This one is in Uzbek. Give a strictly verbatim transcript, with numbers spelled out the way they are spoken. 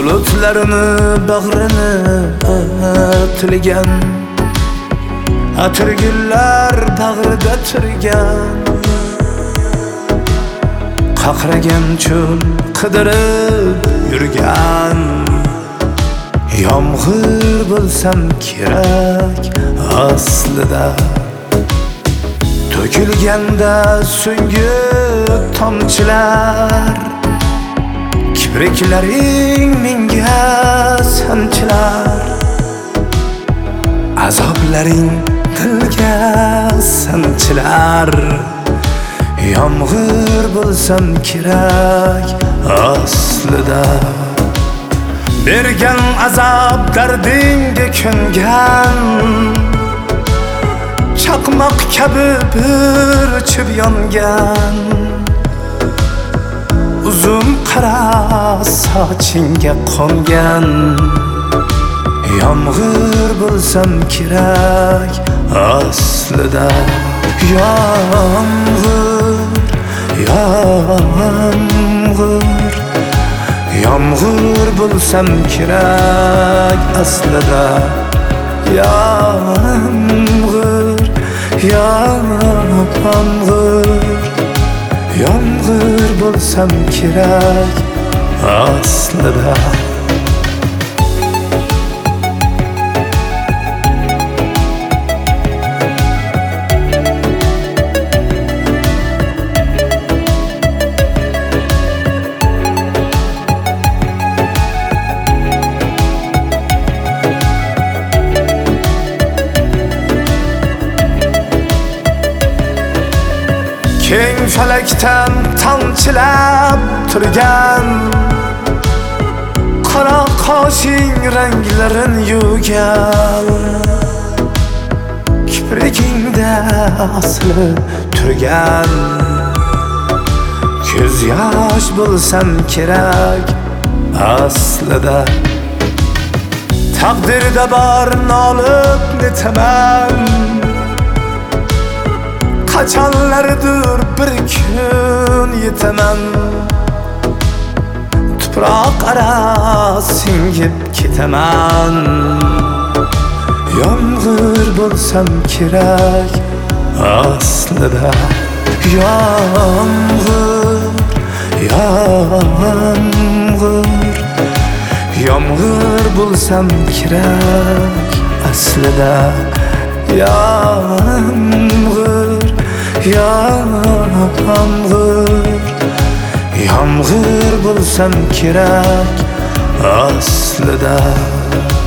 bulutlarını bag'rini tilgan atirgullar bag'rida turgan qaqragan cho'l qidirib yurgan yomg'ir bo'lsam kerak aslida to'kilganda so'nggi tomchilar kipriklaring menga sanchilar azoblaring dilga sanchilar yomg'ir bo'lsam kerak aslida bergan azob dardingga ko'ngan chaqmoq kabi bir uchib yongan uzun qara sochingga qo'ngan yomg'ir bo'lsam kerak aslida yomg'ir yomg'ir yomg'ir bo'lsam kerak aslida yomg'ir yomg'ir yomg'ir bo'lsam kerak aslida keng falakdan tomchilab turgan qora qoshing ranglarin yuvgan kiprikingda osilib turgan ko'z yosh bo'lsam kerak aslida taqdirda bor nolib netaman qachonlardir bir kun yetaman tuproq ara singib ketaman yomg'ir bo'lsam kerak aslida yomg'ir yomg'ir yomg'ir bo'lsam kerak aslida yomg'ir yomg'ir yomg'ir bo'lsam kerak aslida